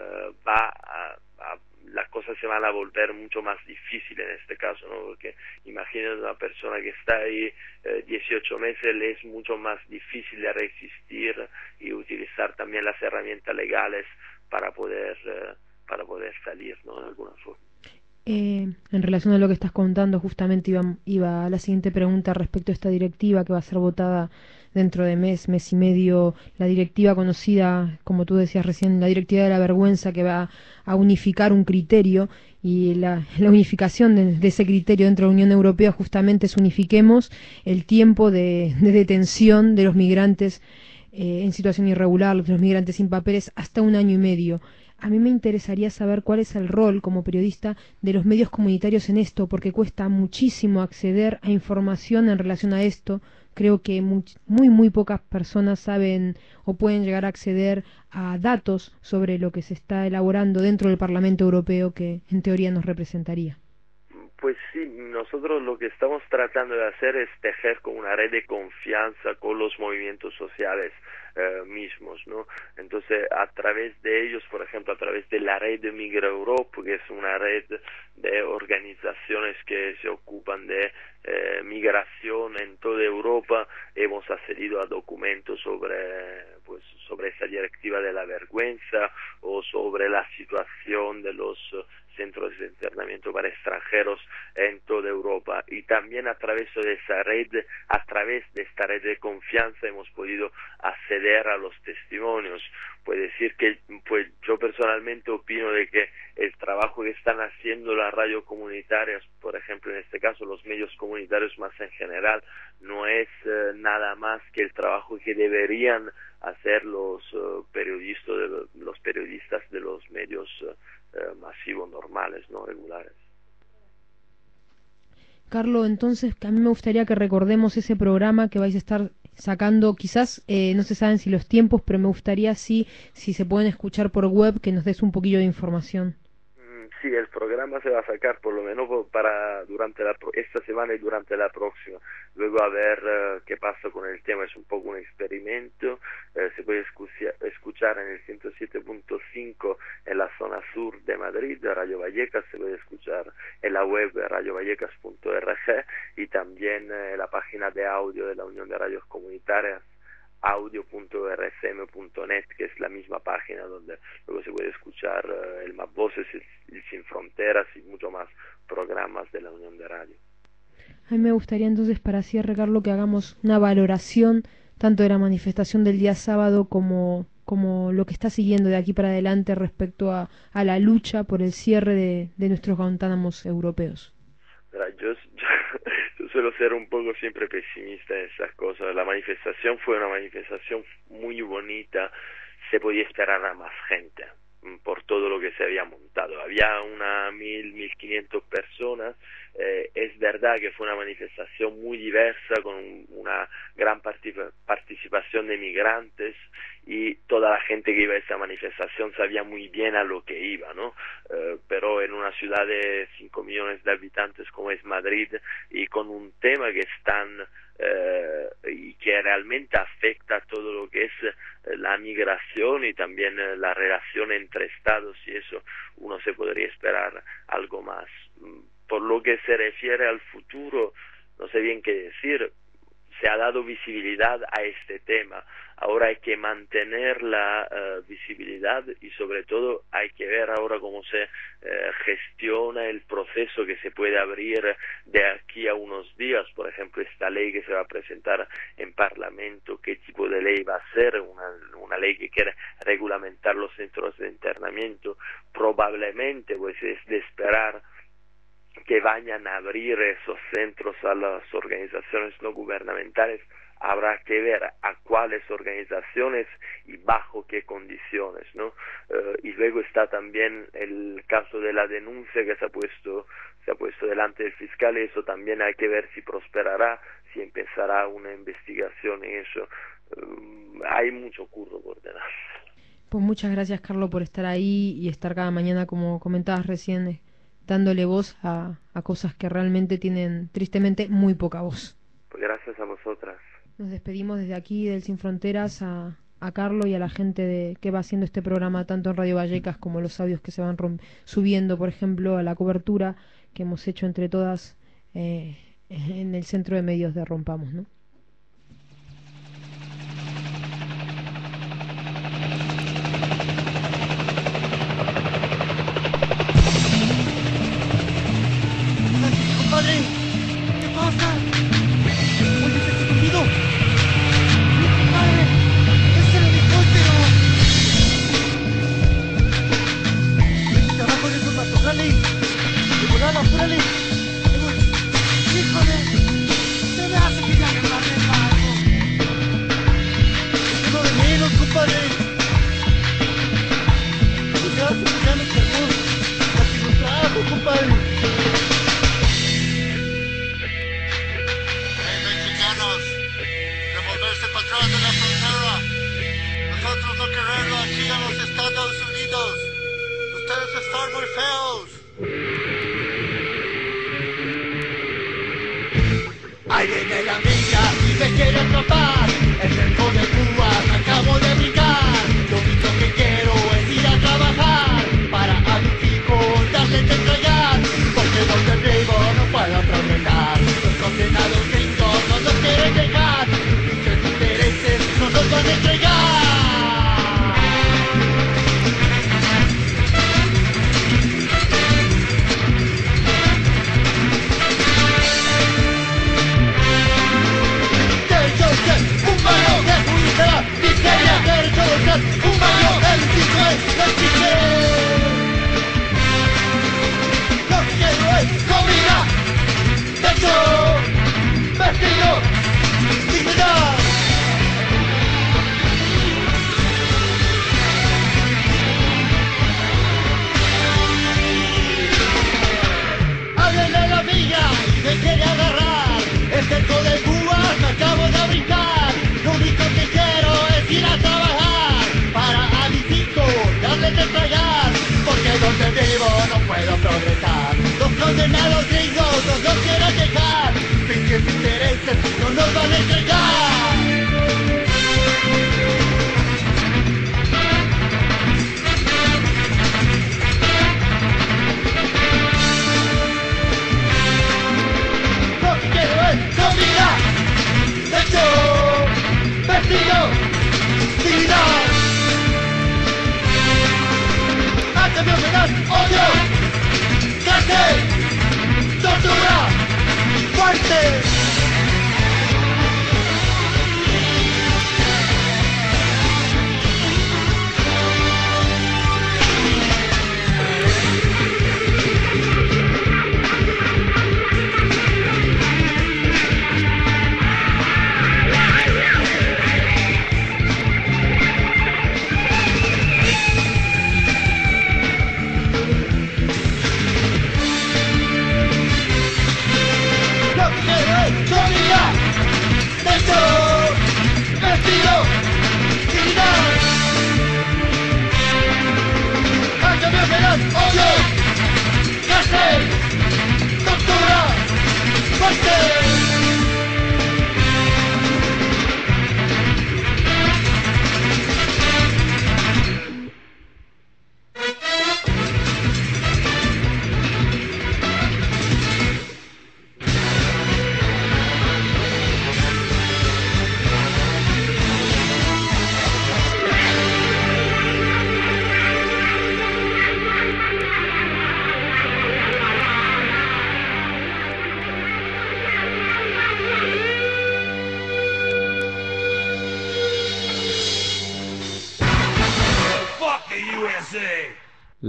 las cosas se van a volver mucho más difíciles en este caso, ¿no? Porque imagínate una persona que está ahí 18 meses, le es mucho más difícil de resistir y utilizar también las herramientas legales para poder salir, ¿no? De alguna forma. En relación a lo que estás contando, justamente iba a la siguiente pregunta respecto a esta directiva que va a ser votada dentro de mes y medio, la directiva conocida, como tú decías recién, la directiva de la vergüenza, que va a unificar un criterio, y la unificación de ese criterio dentro de la Unión Europea justamente es unifiquemos el tiempo de detención de los migrantes en situación irregular, los migrantes sin papeles, hasta 1 año y medio. A mí me interesaría saber cuál es el rol como periodista de los medios comunitarios en esto, porque cuesta muchísimo acceder a información en relación a esto. Creo que muy pocas personas saben o pueden llegar a acceder a datos sobre lo que se está elaborando dentro del Parlamento Europeo, que en teoría nos representaría. Pues sí, nosotros lo que estamos tratando de hacer es tejer como una red de confianza con los movimientos sociales mismos, ¿no? Entonces, a través de ellos, por ejemplo, a través de la red de Migra Europe, que es una red de organizaciones que se ocupan de migración en toda Europa, hemos accedido a documentos sobre esa directiva de la vergüenza o sobre la situación de los centros de internamiento para extranjeros en toda Europa, y también a través de esta red de confianza hemos podido acceder a los testimonios. Puede decir que pues yo personalmente opino de que el trabajo que están haciendo las radios comunitarias, por ejemplo en este caso los medios comunitarios más en general, no es nada más que el trabajo que deberían hacer los periodistas de los medios masivos normales, no regulares. Carlos, entonces a mí me gustaría que recordemos ese programa que vais a estar sacando, quizás no se saben si los tiempos, pero me gustaría si se pueden escuchar por web, que nos des un poquillo de información. Sí, el programa se va a sacar por lo menos durante esta semana y durante la próxima. Luego a ver qué pasa con el tema, es un poco un experimento. Se puede escuchar en el 107.5 en la zona sur de Madrid, de Radio Vallecas, se puede escuchar en la web radiovallecas.org y también en la página de audio de la Unión de Radios Comunitarias, audio.rsm.net, que es la misma página donde luego se puede escuchar el Más Voces, el Sin Fronteras y mucho más programas de la Unión de Radio. A mí me gustaría entonces, para cierre, Carlos, que hagamos una valoración tanto de la manifestación del día sábado como lo que está siguiendo de aquí para adelante respecto a la lucha por el cierre de nuestros Guantánamos europeos. Yo suelo ser un poco siempre pesimista en esas cosas. La manifestación fue una manifestación muy bonita, se podía esperar a más gente por todo lo que se había montado. Había 1.500 personas. Es verdad que fue una manifestación muy diversa, con una gran participación de migrantes, y toda la gente que iba a esa manifestación sabía muy bien a lo que iba, ¿no? Pero en una ciudad de 5 millones de habitantes como es Madrid, y con un tema que es y que realmente afecta a todo lo que es la migración y también la relación entre estados, y eso uno se podría esperar algo más. Por lo que se refiere al futuro, no sé bien qué decir. Se ha dado visibilidad a este tema, ahora hay que mantener la visibilidad y sobre todo hay que ver ahora cómo se gestiona el proceso que se puede abrir de aquí a unos días. Por ejemplo, esta ley que se va a presentar en Parlamento, qué tipo de ley va a ser, una ley que quiere regulamentar los centros de internamiento. Probablemente pues es de esperar que vayan a abrir esos centros a las organizaciones no gubernamentales. Habrá que ver a cuáles organizaciones y bajo qué condiciones, ¿no? Y luego está también el caso de la denuncia que se ha puesto delante del fiscal, y eso también hay que ver si prosperará, si empezará una investigación en eso. Hay mucho curro por delante. Pues muchas gracias, Carlos, por estar ahí y estar cada mañana, como comentabas recién, dándole voz a cosas que realmente tienen, tristemente, muy poca voz. Pues gracias a vosotras. Nos despedimos desde aquí, del Sin Fronteras, a Carlos y a la gente que va haciendo este programa, tanto en Radio Vallecas como los audios que se van subiendo, por ejemplo, a la cobertura que hemos hecho entre todas en el Centro de Medios de Rompamos, ¿no? Compadre, ¿qué pasa? Oye, ¿te has dormido? Mi compadre, ese era el helicóptero. Vete abajo de esos matorrales. De volada, apúrale. Híjole, se me hace que ya agarraré el barco. Es uno de menos, compadre. Se me hace que ya me cargó. Casi lo trajo, compadre. Detrás de la frontera. Nosotros no queremos aquí a los Estados Unidos. Ustedes están muy feos. Ahí viene la amiga y me quiere atrapar. El cerco de Cuba me acabo de brincar. Lo único que quiero es ir a trabajar para a mi hijo darle de entregar. Porque donde vivo no puedo progresar. Los condenados gringos no nos quieren dejar. No nos van a entregar. Un balón de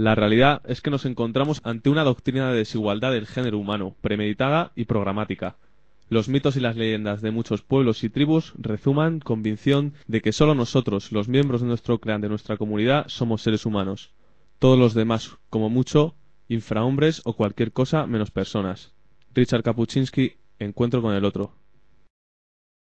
La realidad es que nos encontramos ante una doctrina de desigualdad del género humano, premeditada y programática. Los mitos y las leyendas de muchos pueblos y tribus rezuman convicción de que solo nosotros, los miembros de nuestro clan, de nuestra comunidad, somos seres humanos. Todos los demás, como mucho, infrahombres o cualquier cosa menos personas. Richard Kapuczynski, Encuentro con el otro.